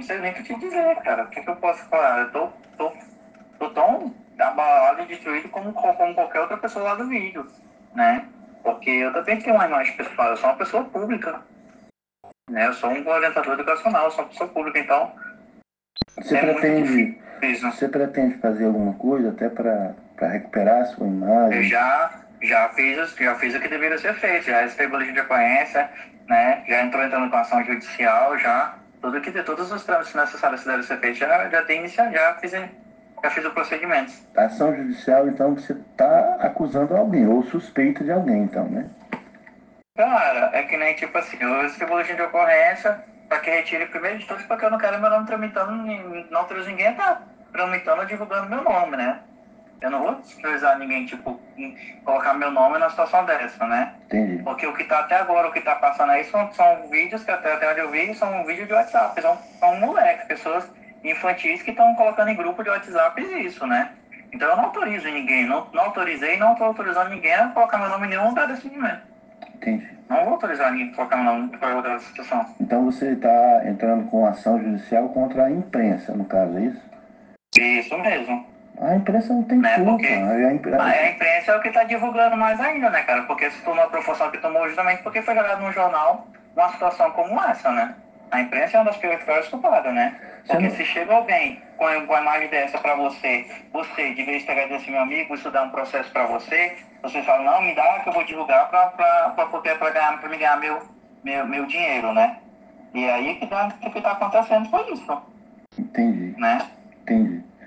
sei nem o que te dizer, cara. O que eu posso falar? Tô tão abalado e destruído como qualquer outra pessoa lá do vídeo, né? Porque eu também tenho uma imagem pessoal, eu sou uma pessoa pública, né? Eu sou um orientador educacional, eu sou uma pessoa pública, então Você é muito pretende, difícil. você pretende fazer alguma coisa até para recuperar a sua Eu imagem? já fiz o que deveria ser feito, já recebi boletim de ocorrência, né? Já entrando com ação judicial, todos os trâmites necessários que devem ser feitos, já tem iniciado, já fiz o procedimento. A ação judicial, então, você está acusando alguém, ou suspeita de alguém, então, né? Cara, é que nem tipo assim, eu recebi boletim de ocorrência para que retire primeiro de tudo, porque eu não quero meu nome tramitando, não autorizo ninguém a estar tramitando ou divulgando meu nome, né? Eu não vou autorizar ninguém, tipo, colocar meu nome numa situação dessa, né? Entendi. Porque o que tá até agora, o que tá passando aí são vídeos que até onde eu vi, são vídeos de WhatsApp, são moleques, pessoas infantis que estão colocando em grupo de WhatsApp isso, né? Então eu não autorizo ninguém, não autorizei e não estou autorizando ninguém a colocar meu nome em nenhum lugar desse momento. Entendi. Não vou autorizar ninguém a colocar meu nome em qualquer outra situação. Então você está entrando com ação judicial contra a imprensa, no caso, é isso? Isso mesmo, A imprensa não tem né? culpa. Porque a imprensa é o que está divulgando mais ainda, né, cara? Porque se tomou a proporção que tomou justamente porque foi jogado no jornal uma situação como essa, né? A imprensa é uma das piores culpadas, né? Você Porque não... se chega alguém com a imagem dessa para você, de vez de pegar e dizer assim, meu amigo, isso dá um processo para você fala, não, me dá que eu vou divulgar para me ganhar meu dinheiro, né? E aí o que tá acontecendo foi isso, Entendi, né? entendi.